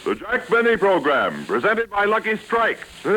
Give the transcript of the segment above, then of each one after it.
The Jack Benny Program, presented by Lucky Strike.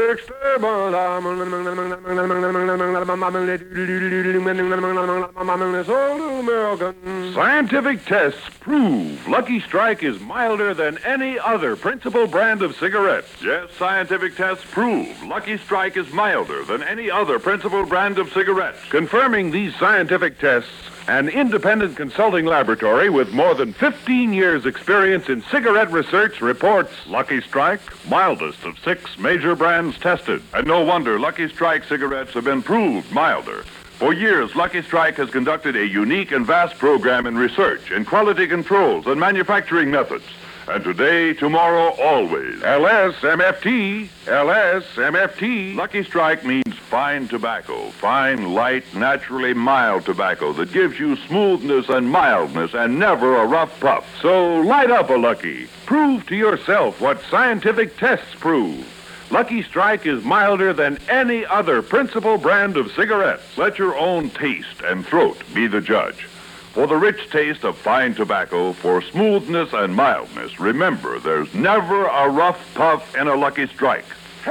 Scientific tests prove Lucky Strike is milder than any other principal brand of cigarettes. Yes, scientific tests prove Lucky Strike is milder than any other principal brand of cigarettes. Confirming these scientific tests, an independent consulting laboratory with more than 15 years' experience in cigarette research reports Lucky Strike, mildest of 6 major brands tested. And no wonder Lucky Strike cigarettes have been proved milder. For years, Lucky Strike has conducted a unique and vast program in research, in quality controls, and manufacturing methods. And today, tomorrow, always. LSMFT. LSMFT. Lucky Strike means fine tobacco. Fine, light, naturally mild tobacco that gives you smoothness and mildness and never a rough puff. So light up a Lucky. Prove to yourself what scientific tests prove. Lucky Strike is milder than any other principal brand of cigarettes. Let your own taste and throat be the judge. For the rich taste of fine tobacco, for smoothness and mildness, remember, there's never a rough puff in a Lucky Strike.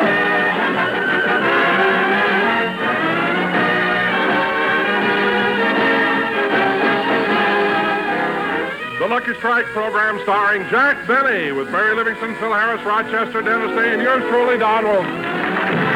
The Lucky Strike program starring Jack Benny with Barry Livingston, Phil Harris, Rochester, Dennis Day, and yours truly, Don Wilson.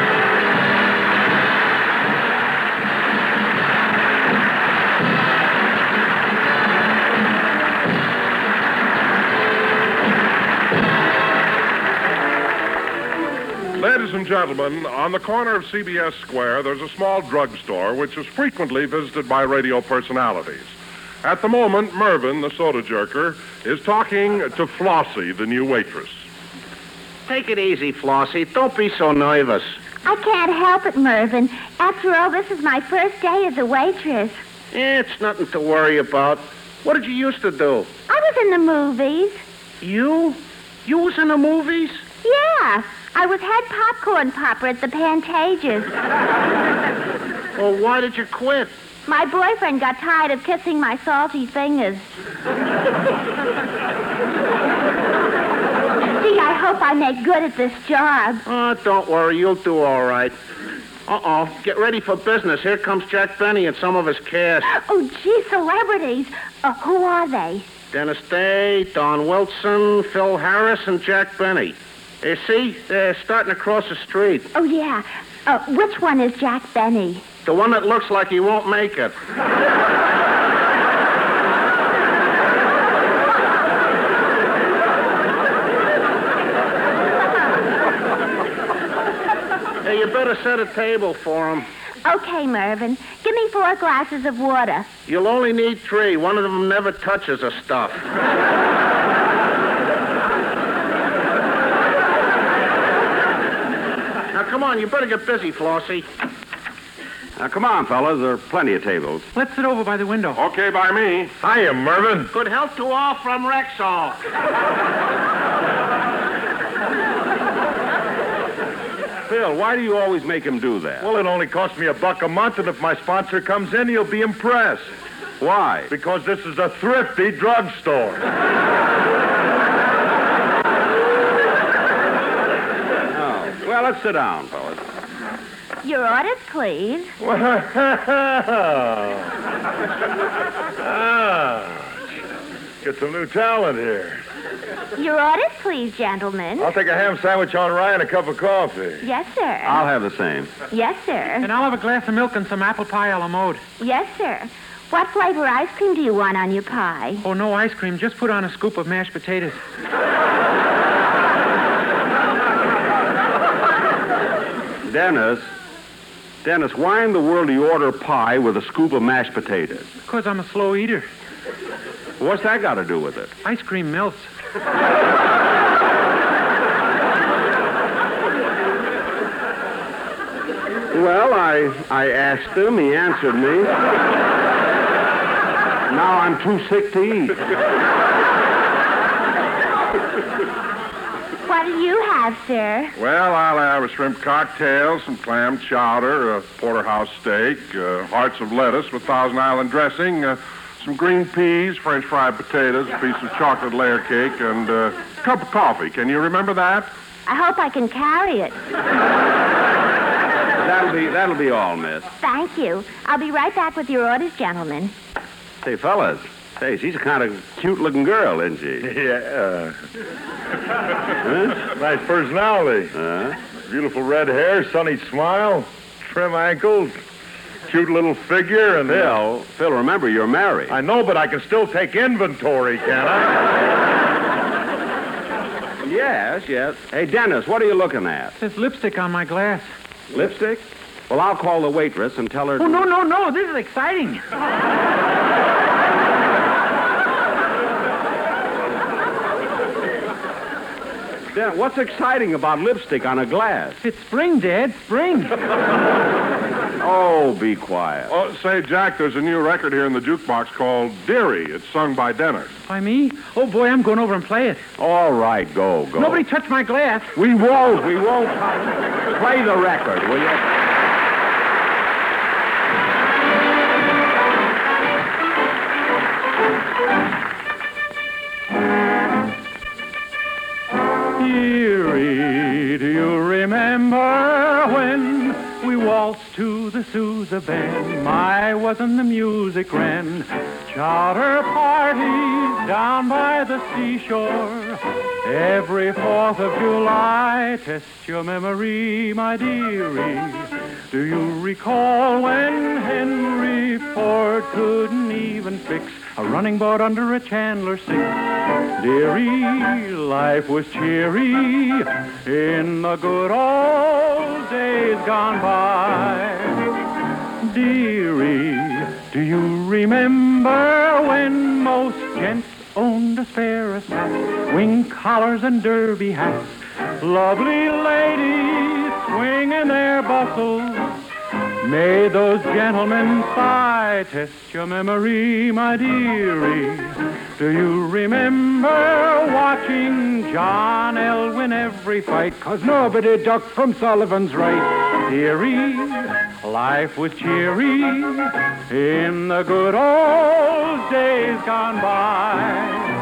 Ladies and gentlemen, on the corner of CBS Square, there's a small drugstore which is frequently visited by radio personalities. At the moment, Mervyn, the soda jerker, is talking to Flossie, the new waitress. Take it easy, Flossie. Don't be so nervous. I can't help it, Mervyn. After all, this is my first day as a waitress. It's nothing to worry about. What did you used to do? I was in the movies. You? You was in the movies? Yeah. I was head popcorn popper at the Pantages. Well, why did you quit? My boyfriend got tired of kissing my salty fingers. Gee, I hope I make good at this job. Oh, don't worry. You'll do all right. Uh-oh. Get ready for business. Here comes Jack Benny and some of his cast. Oh, gee, celebrities. Who are they? Dennis Day, Don Wilson, Phil Harris, and Jack Benny. See? They're starting across the street. Oh, yeah. Which one is Jack Benny? The one that looks like he won't make it. Hey, you better set a table for him. Okay, Mervyn. Give me 4 glasses of water. You'll only need 3. One of them never touches the stuff. Now, come on, you better get busy, Flossie. Now, come on, fellas. There are plenty of tables. Let's sit over by the window. Okay, by me. Hiya, Mervyn. Good health to all from Rexall. Phil, why do you always make him do that? Well, it only costs me $1 a month, and if my sponsor comes in, he'll be impressed. Why? Because this is a thrifty drugstore. Oh, well, let's sit down, fellas. Your orders, please. Get some new talent here. Your orders, please, gentlemen. I'll take a ham sandwich on rye and a cup of coffee. Yes, sir. I'll have the same. Yes, sir. And I'll have a glass of milk and some apple pie a la mode. Yes, sir. What flavor ice cream do you want on your pie? Oh, no ice cream. Just put on a scoop of mashed potatoes. Dennis, why in the world do you order pie with a scoop of mashed potatoes? Because I'm a slow eater. What's that got to do with it? Ice cream melts. Well, I asked him. He answered me. Now I'm too sick to eat. What do you have, sir? Well, I'll have a shrimp cocktail, some clam chowder, a porterhouse steak, hearts of lettuce with Thousand Island dressing, some some green peas, French fried potatoes, a piece of chocolate layer cake, and a cup of coffee. Can you remember that? I hope I can carry it. That'll be all, miss. Thank you. I'll be right back with your orders, gentlemen. Say, fellas. Hey, she's a kind of cute-looking girl, isn't she? Yeah. Nice personality. Beautiful red hair, sunny smile, trim ankles, cute little figure, and... Phil, remember, you're married. I know, but I can still take inventory, can't I? Yes. Hey, Dennis, what are you looking at? There's lipstick on my glass. Lipstick? Well, I'll call the waitress and tell her... Oh, no. This is exciting. What's exciting about lipstick on a glass? It's spring, Dad. Spring. Oh, be quiet. Oh, say, Jack, there's a new record here in the jukebox called Dearie. It's sung by Dennis. By me? Oh, boy, I'm going over and play it. All right, go. Nobody touch my glass. We won't. Play the record, will you? Dearie, do you remember when we waltzed to the Sousa band? My, wasn't the music grand? Charter parties down by the seashore. Every 4th of July, test your memory, my dearie. Do you recall when Henry Ford couldn't even fix a running board under a Chandler six? Dearie, life was cheery in the good old days gone by. Dearie, do you remember when most gents owned a spare set, wing collars and derby hats, lovely ladies swinging their bustles, made those gentlemen sigh? Test your memory, my dearie. Do you remember watching John Elwyn every fight? 'Cause nobody ducked from Sullivan's right. Dearie, life was cheery in the good old days gone by.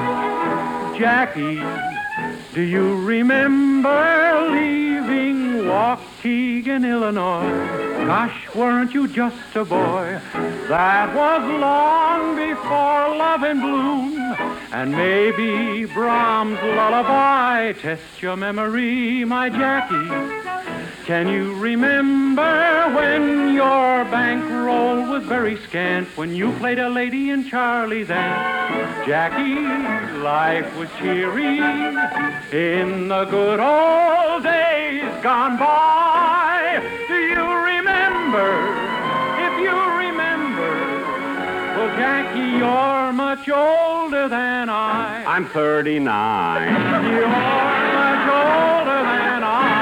Jackie, do you remember leaving Waukegan, Illinois? Gosh, weren't you just a boy? That was long before Love in Bloom and maybe Brahms' Lullaby. Test your memory, my Jackie. Can you remember when your bankroll was very scant, when you played a lady in Charlie's Aunt? Jackie, life was cheery in the good old days gone by. Do you remember? If you remember, well, Jackie, you're much older than I. I'm 39. You're much older than I.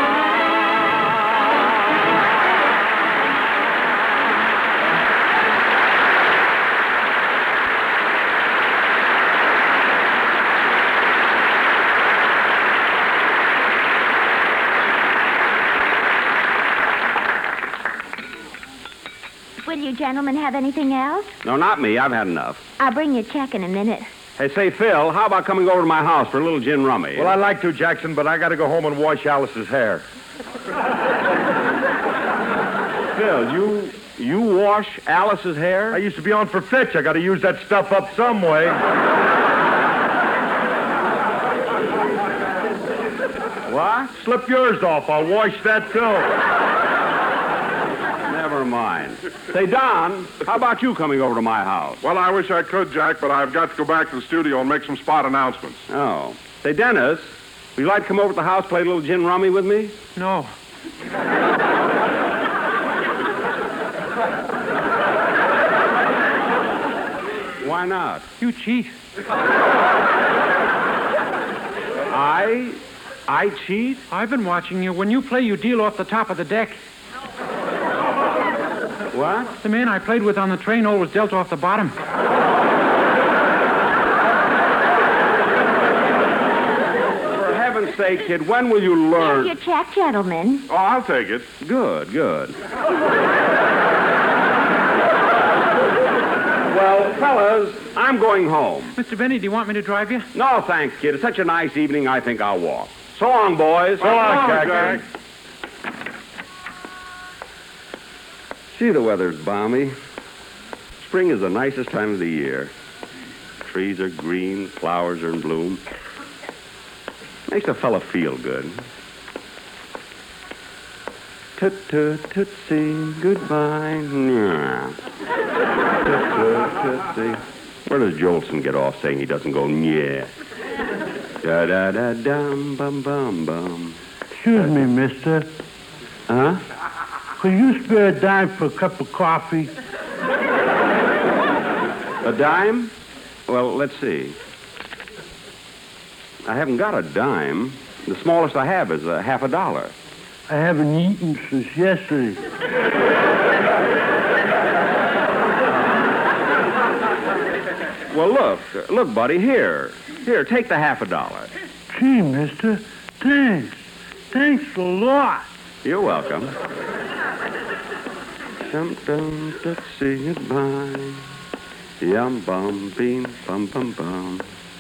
Will you gentlemen have anything else? No, not me. I've had enough. I'll bring you a check in a minute. Hey, say, Phil, how about coming over to my house for a little gin rummy? Well, I'd like to, Jackson, but I got to go home and wash Alice's hair. Phil, you wash Alice's hair? I used to be on for Fitch. I got to use that stuff up some way. What? Slip yours off. I'll wash that, too. Never mind. Say, Don, how about you coming over to my house? Well, I wish I could, Jack, but I've got to go back to the studio and make some spot announcements. Oh. Say, Dennis, would you like to come over to the house, play a little gin rummy with me? No. Why not? You cheat. I cheat? I've been watching you. When you play, you deal off the top of the deck. What? The man I played with on the train always dealt off the bottom. For heaven's sake, kid, when will you learn? Here's your check, gentlemen. Oh, I'll take it. Good. Well, fellas, I'm going home. Mr. Benny, do you want me to drive you? No, thanks, kid. It's such a nice evening, I think I'll walk. So long, boys. So long, Jack. See, the weather's balmy. Spring is the nicest time of the year. Trees are green, flowers are in bloom. Makes a fella feel good. Toot-toot-tootsie, goodbye. Nyah. Toot-toot-tootsie. Where does Jolson get off saying he doesn't go yeah? Da-da-da-dum-bum-bum-bum. Excuse me, mister. Huh? Could you spare a dime for a cup of coffee? A dime? Well, let's see. I haven't got a dime. The smallest I have is half a dollar. I haven't eaten since yesterday. Well, look, buddy, here, take the half a dollar. Gee, mister, thanks. Thanks a lot. You're welcome. Dum-dum, say goodbye. Yum-bum, bum-bum-bum.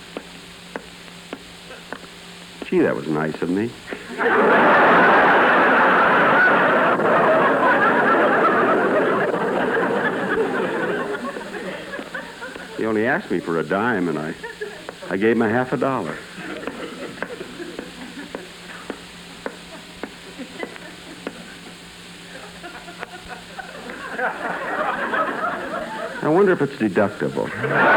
Gee, that was nice of me. He only asked me for a dime, and I gave him a half a dollar. I wonder if it's deductible.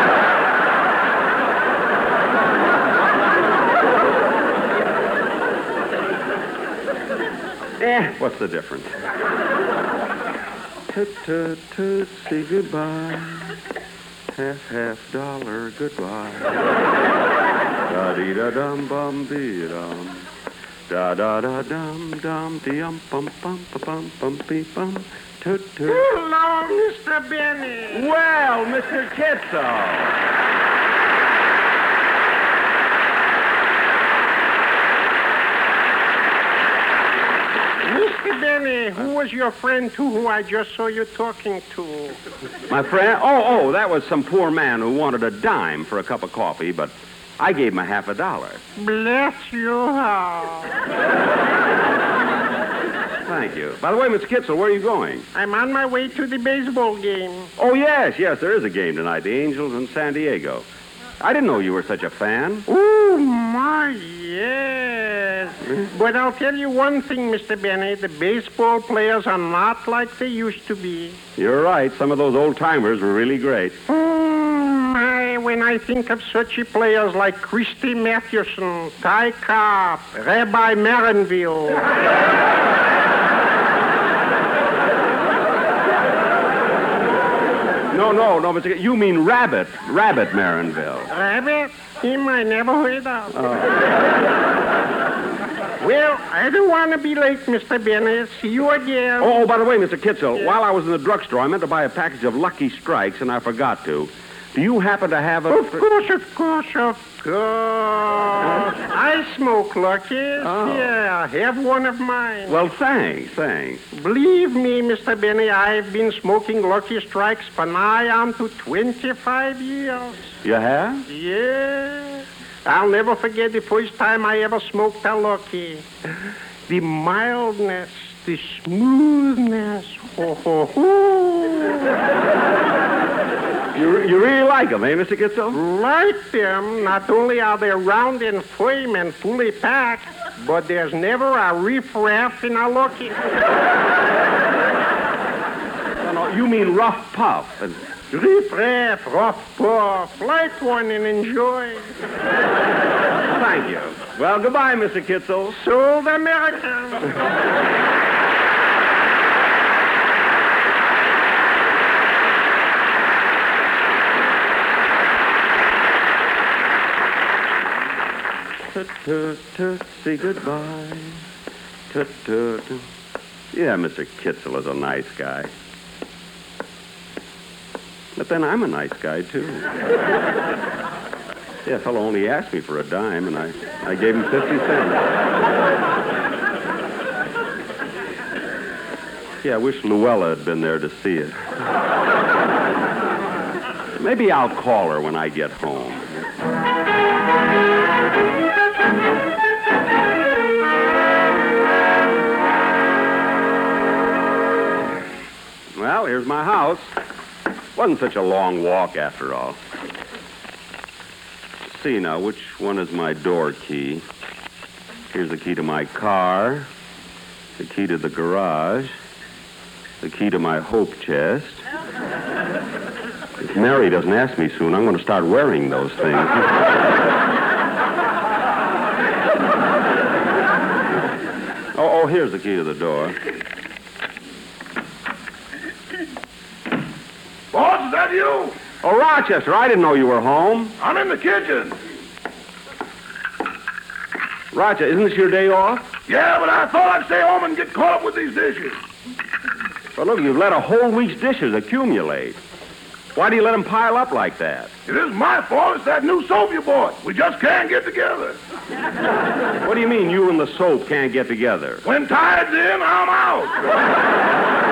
What's the difference? Toot, say goodbye. Half dollar, goodbye. Da-dee-da-dum-bum-dee-dum. Da-da-da-dum-dum-dee-um-bum-bum-bum-bum-bee-bum. Toot. Hello, Mr. Benny. Well, Mr. Kitzel. Mr. Benny, who was your friend, too, who I just saw you talking to? My friend? Oh, that was some poor man who wanted a dime for a cup of coffee, but I gave him a half a dollar. Bless your heart. Thank you. By the way, Mr. Kitzel, where are you going? I'm on my way to the baseball game. Oh, yes, there is a game tonight, the Angels in San Diego. I didn't know you were such a fan. Oh, my, yes. But I'll tell you one thing, Mr. Benny. The baseball players are not like they used to be. You're right. Some of those old-timers were really great. When I think of such players like Christy Mathewson, Ty Cobb, Rabbi Marinville. No, Mr. You mean Rabbit Marinville. Rabbit? Him I never heard of. Well, I don't want to be late, Mr. Benny. See you again. Oh, by the way, Mr. Kitzel, while I was in the drugstore, I meant to buy a package of Lucky Strikes, and I forgot to. Do you happen to have a... Of course. I smoke Lucky's. Oh. Yeah, have one of mine. Well, thanks. Believe me, Mr. Benny, I've been smoking Lucky Strikes for nigh on to 25 years. You have? Yeah. I'll never forget the first time I ever smoked a Lucky. The mildness, the smoothness. You really like them, eh, Mr. Kitzel? Like them. Not only are they round and firm and fully packed, but there's never a riff-raff in a Lucky. No, you mean rough puff. Riff-raff, rough puff. Light one and enjoy. Thank you. Well, goodbye, Mr. Kitzel. Sold American. Toot, say goodbye. Toot. Yeah, Mr. Kitzel is a nice guy. But then I'm a nice guy, too. Yeah, a fellow only asked me for a dime, and I gave him 50 cents. Yeah, I wish Luella had been there to see it. Maybe I'll call her when I get home. Well, here's my house. Wasn't such a long walk after all. Let's see now, which one is my door key? Here's the key to my car, the key to the garage, the key to my hope chest. If Mary doesn't ask me soon, I'm going to start wearing those things. Oh, here's the key to the door. Boss, is that you? Oh, Rochester, I didn't know you were home. I'm in the kitchen. Rochester, isn't this your day off? Yeah, but I thought I'd stay home and get caught up with these dishes. Well, look, you've let a whole week's dishes accumulate. Why do you let them pile up like that? It isn't my fault. It's that new soap you bought. We just can't get together. What do you mean you and the soap can't get together? When Tide's in, I'm out.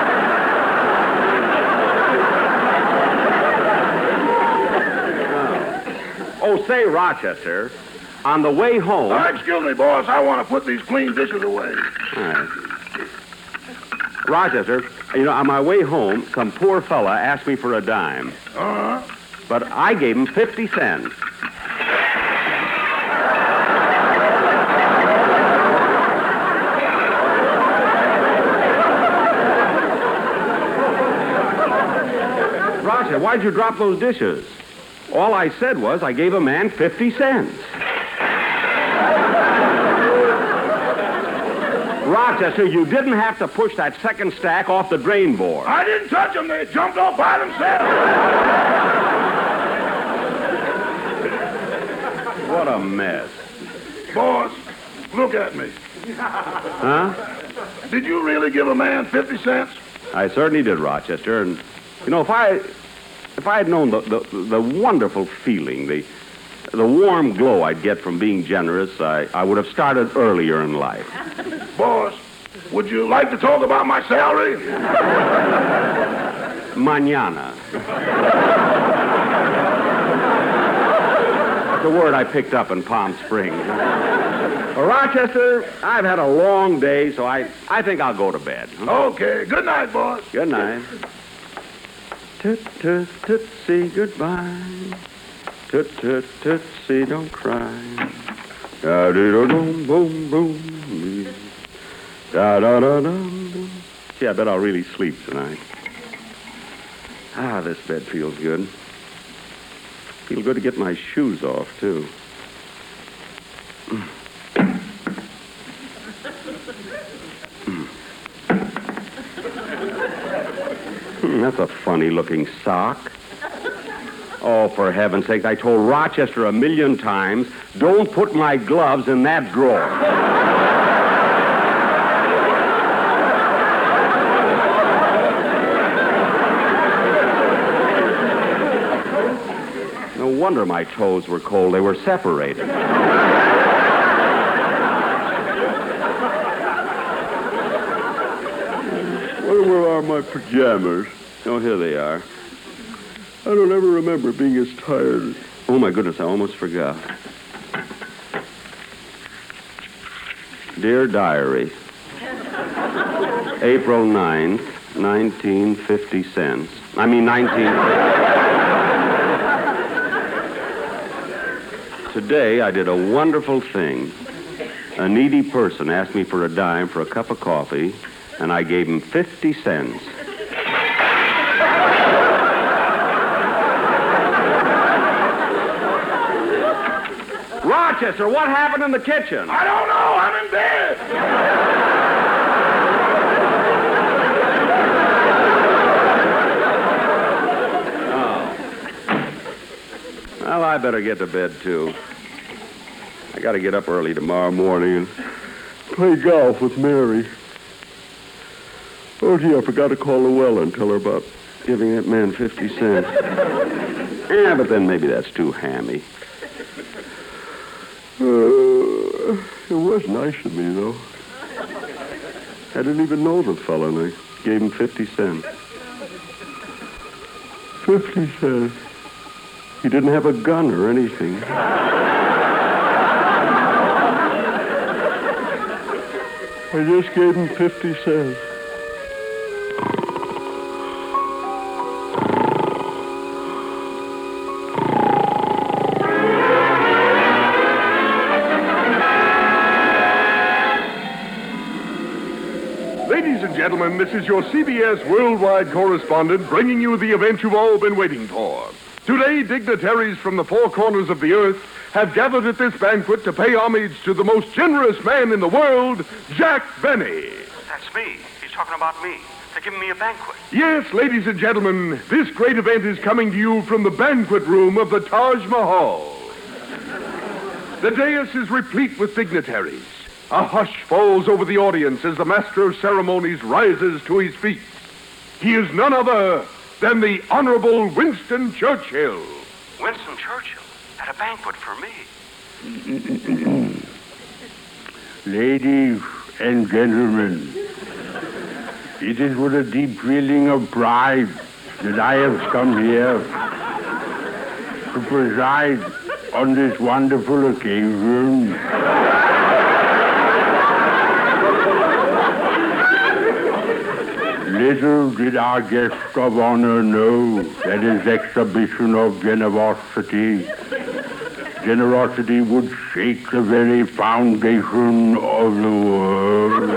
Oh, say, Rochester, on the way home... Excuse me, boss. I want to put these clean dishes away. All right. Rochester, on my way home, some poor fella asked me for a dime. Uh-huh. But I gave him 50 cents. Rochester, why'd you drop those dishes? All I said was I gave a man 50 cents. Rochester, you didn't have to push that second stack off the drain board. I didn't touch them. They jumped off by themselves. What a mess. Boss, look at me. Huh? Did you really give a man 50 cents? I certainly did, Rochester. And, if I had known the wonderful feeling, the warm glow I'd get from being generous, I would have started earlier in life. Boss, would you like to talk about my salary? Mañana. It's a word I picked up in Palm Springs. Well, Rochester, I've had a long day, so I think I'll go to bed. Okay. Good night, boss. Good night. Toot-toot-tootsie, goodbye. Toot-toot-tootsie, don't cry. Da-dee-da-dum-boom-boom. Da-da-da-dum. Gee, I bet I'll really sleep tonight. Ah, this bed feels good. Feels good to get my shoes off, too. That's a funny-looking sock. Oh, for heaven's sake, I told Rochester 1,000,000 times, don't put my gloves in that drawer. No wonder my toes were cold. They were separated. Where are my pajamas? Oh, here they are. I don't ever remember being as tired. Oh, my goodness, I almost forgot. Dear Diary, April 9th, 1950 cents. I mean, 19... Today, I did a wonderful thing. A needy person asked me for a dime for a cup of coffee, and I gave him 50 cents. Rochester, what happened in the kitchen? I don't know. I'm in bed. Oh. Well, I better get to bed, too. I got to get up early tomorrow morning and play golf with Mary. Oh, gee, I forgot to call Luella and tell her about giving that man 50 cents. Yeah, but then maybe that's too hammy. It was nice of me, though. I didn't even know the fella, and I gave him 50 cents. 50 cents. He didn't have a gun or anything. I just gave him 50 cents. Ladies and gentlemen, this is your CBS worldwide correspondent bringing you the event you've all been waiting for. Today, dignitaries from the four corners of the earth have gathered at this banquet to pay homage to the most generous man in the world, Jack Benny. That's me. He's talking about me. They're giving me a banquet. Yes, ladies and gentlemen, this great event is coming to you from the banquet room of the Taj Mahal. The dais is replete with dignitaries. A hush falls over the audience as the master of ceremonies rises to his feet. He is none other than the Honorable Winston Churchill. Winston Churchill at a banquet for me. Ladies and gentlemen, it is with a deep feeling of pride that I have come here to preside on this wonderful occasion. Little did our guest of honor know that his exhibition of generosity would shake the very foundation of the world.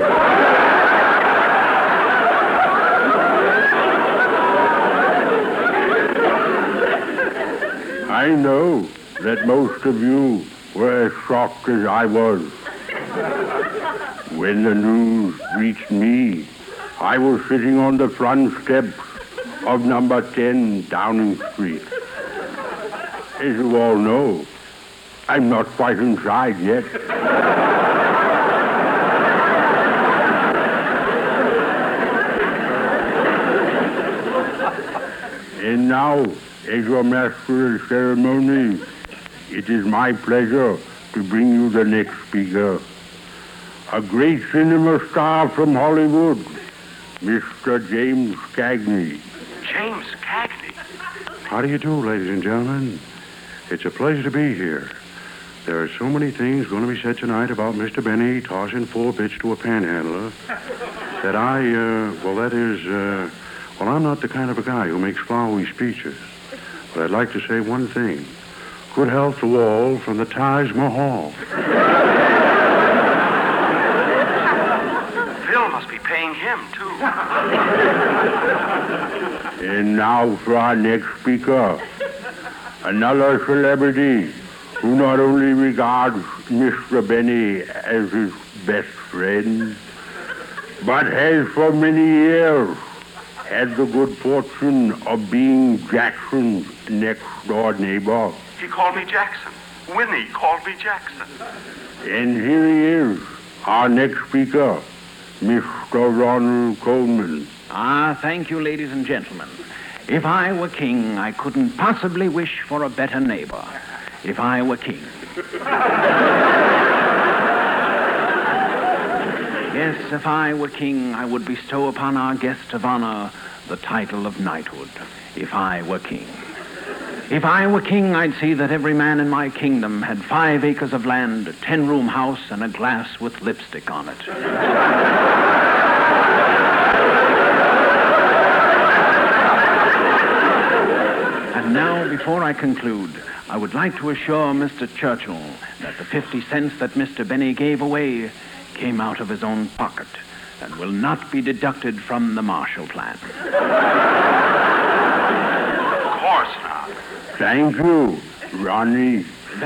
I know that most of you were as shocked as I was. When the news reached me, I was sitting on the front steps of number 10 Downing Street. As you all know, I'm not quite inside yet. And now, as your master of ceremony, it is my pleasure to bring you the next speaker. A great cinema star from Hollywood, Mr. James Cagney. James Cagney? How do you do, ladies and gentlemen? It's a pleasure to be here. There are so many things going to be said tonight about Mr. Benny tossing 4 bits to a panhandler that I'm not the kind of a guy who makes flowery speeches. But I'd like to say one thing. Good health to all from the Taj Mahal. Phil must be paying him, too. And now for our next speaker, another celebrity who not only regards Mr. Benny as his best friend, but has for many years had the good fortune of being Jackson's next-door neighbor. He called me Jackson. Winnie called me Jackson. And here he is, our next speaker, Mr. Ronald Coleman. Thank you, ladies and gentlemen. If I were king, I couldn't possibly wish for a better neighbor. If I were king. Yes, if I were king, I would bestow upon our guest of honor the title of knighthood. If I were king. If I were king, I'd see that every man in my kingdom had 5 acres of land, a 10-room house, and a glass with lipstick on it. And now, before I conclude, I would like to assure Mr. Churchill that the 50 cents that Mr. Benny gave away came out of his own pocket and will not be deducted from the Marshall Plan. Of course not. Thank you, Ronnie.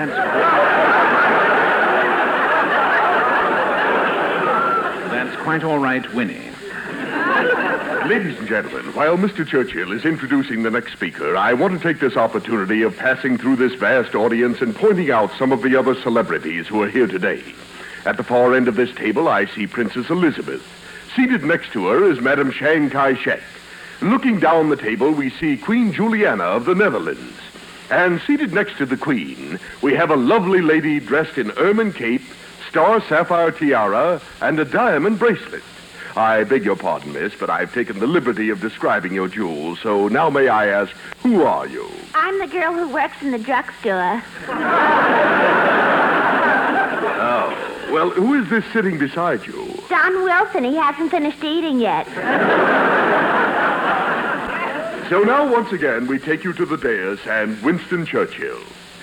That's quite all right, Winnie. Ladies and gentlemen, while Mr. Churchill is introducing the next speaker, I want to take this opportunity of passing through this vast audience and pointing out some of the other celebrities who are here today. At the far end of this table, I see Princess Elizabeth. Seated next to her is Madame Chiang Kai-shek. Looking down the table, we see Queen Juliana of the Netherlands. And seated next to the Queen, we have a lovely lady dressed in ermine cape, star sapphire tiara, and a diamond bracelet. I beg your pardon, miss, but I've taken the liberty of describing your jewels. So now may I ask, who are you? I'm the girl who works in the drugstore. Oh, well, who is this sitting beside you? Don Wilson. He hasn't finished eating yet. So now, once again, we take you to the dais and Winston Churchill.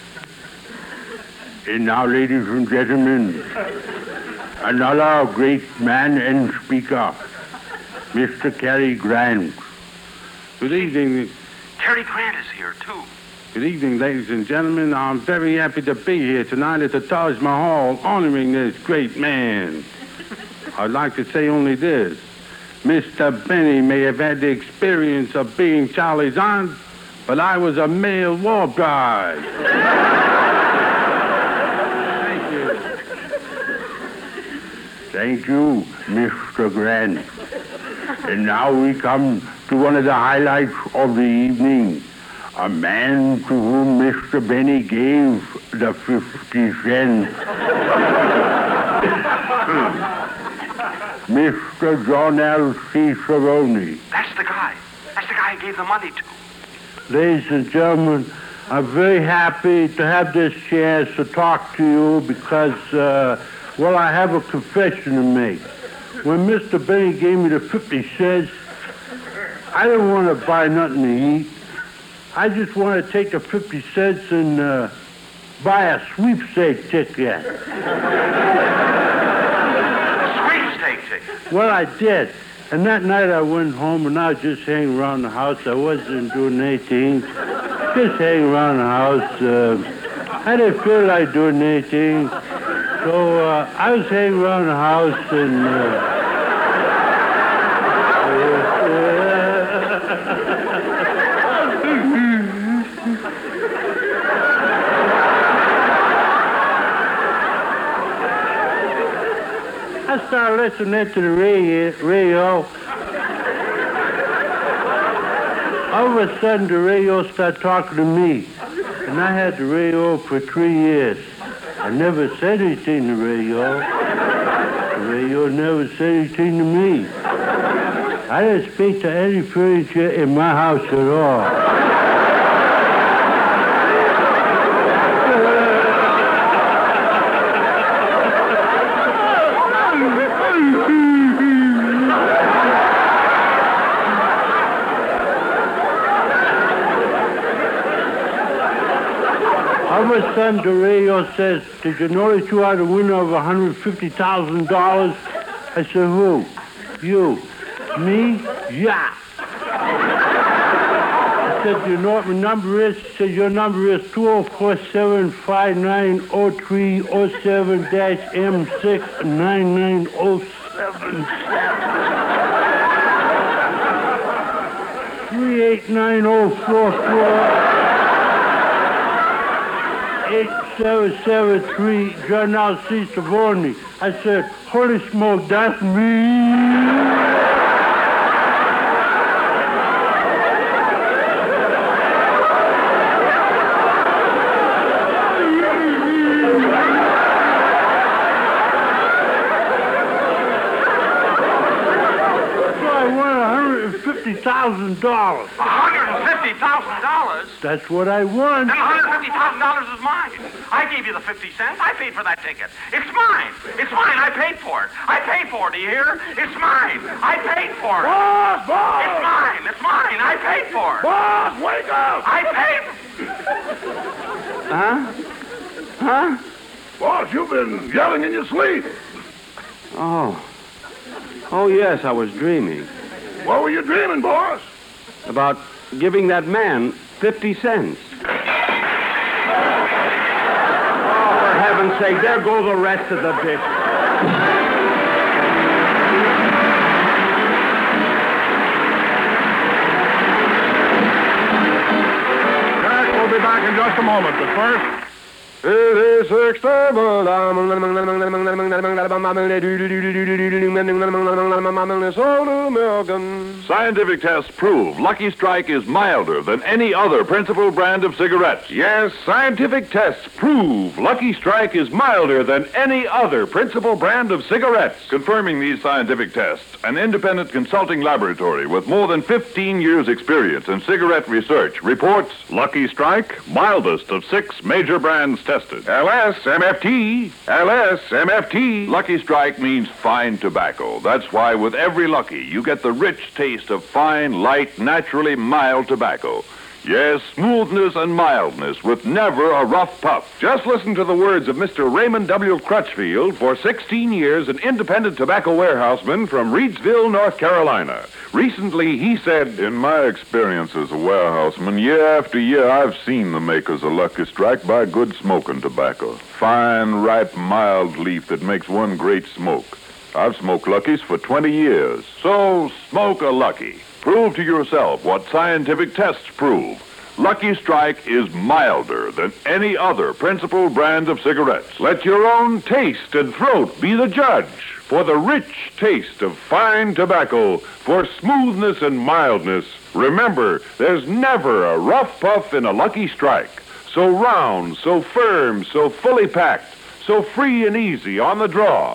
And now, ladies and gentlemen, another great man and speaker, Mr. Cary Grant. Good evening. Cary Grant is here, too. Good evening, ladies and gentlemen. I'm very happy to be here tonight at the Taj Mahal honoring this great man. I'd like to say only this. Mr. Benny may have had the experience of being Charlie's aunt, but I was a male war bride. Thank you. Thank you, Mr. Grant. And now we come to one of the highlights of the evening. A man to whom Mr. Benny gave the 50 cents. Mr. John L. C. Cerrone. That's the guy. That's the guy I gave the money to. Ladies and gentlemen, I'm very happy to have this chance to talk to you because, well, I have a confession to make. When Mr. Benny gave me the 50 cents, I didn't want to buy nothing to eat. I just want to take the 50 cents and buy a sweepstake ticket. Well, I did. And that night I went home and I was just hanging around the house. I wasn't doing anything. Just hanging around the house. I didn't feel like doing anything. So I was hanging around the house and... I started listening to the radio. All of a sudden, the radio started talking to me. And I had the radio for 3 years. I never said anything to the radio. The radio never said anything to me. I didn't speak to any furniture in my house at all. All of a sudden, the radio says, "Did you know that you are the winner of $150,000? I said, "Who? You? Me? Yeah." I said, "Do you know what my number is?" He said, "Your number is 204-759-0307-M69907. 389-044. 8773, John L. C. Cerrone." I said, "Holy smoke, that's me." $150,000. $150,000? That's what I won. Then $150,000 is mine. I gave you the 50 cents. I paid for that ticket. It's mine. It's mine. I paid for it. I paid for it, do you hear? It's mine. I paid for it. Boss! Boss! It's mine. It's mine. I paid for it. Boss, wake up! I paid. Huh? Boss, you've been yelling in your sleep. Oh, yes, I was dreaming. What were you dreaming, boss? About giving that man 50 cents. Oh, for heaven's sake, there go the rest of the bit. Jack, we'll be back in just a moment, but first... It Scientific tests prove Lucky Strike is milder than any other principal brand of cigarettes. Yes, scientific tests prove Lucky Strike is milder than any other principal brand of cigarettes. Confirming these scientific tests, an independent consulting laboratory with more than 15 years' experience in cigarette research reports Lucky Strike, mildest of 6 major brands tested. LSMFT. LSMFT. Lucky Strike means fine tobacco. That's why with every Lucky, you get the rich taste of fine, light, naturally mild tobacco. Yes, smoothness and mildness with never a rough puff. Just listen to the words of Mr. Raymond W. Crutchfield, for 16 years an independent tobacco warehouseman from Reidsville, North Carolina. Recently, he said, "In my experience as a warehouseman, year after year, I've seen the makers of Lucky Strike buy good smoking tobacco. Fine, ripe, mild leaf that makes one great smoke. I've smoked Luckies for 20 years. So, smoke a Lucky. Prove to yourself what scientific tests prove. Lucky Strike is milder than any other principal brand of cigarettes. Let your own taste and throat be the judge for the rich taste of fine tobacco, for smoothness and mildness. Remember, there's never a rough puff in a Lucky Strike. So round, so firm, so fully packed, so free and easy on the draw."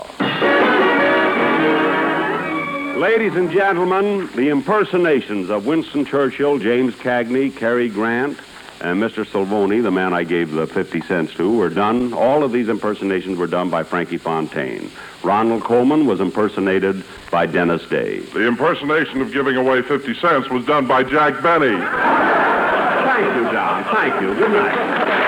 Ladies and gentlemen, the impersonations of Winston Churchill, James Cagney, Cary Grant, and Mr. Salvoni, the man I gave the 50 cents to, were done. All of these impersonations were done by Frankie Fontaine. Ronald Coleman was impersonated by Dennis Day. The impersonation of giving away 50 cents was done by Jack Benny. Thank you, John. Thank you. Good night.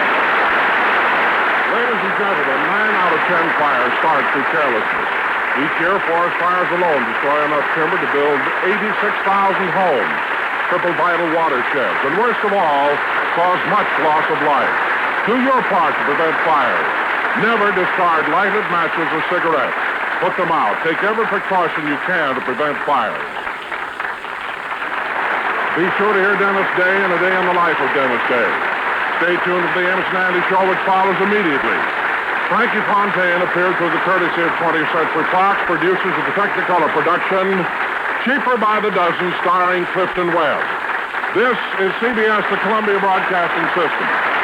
Ladies and gentlemen, 9 out of 10 fires start through carelessness. Each year, forest fires alone destroy enough timber to build 86,000 homes, cripple vital watersheds, and worst of all, cause much loss of life. Do your part to prevent fires. Never discard lighted matches or cigarettes. Put them out. Take every precaution you can to prevent fires. Be sure to hear Dennis Day and A Day in the Life of Dennis Day. Stay tuned to the Amos and Andy Show, which follows immediately. Frankie Fontaine appeared through the courtesy of 20th Century Fox, producers of the Technicolor production, Cheaper by the Dozen, starring Clifton Webb. This is CBS, the Columbia Broadcasting System.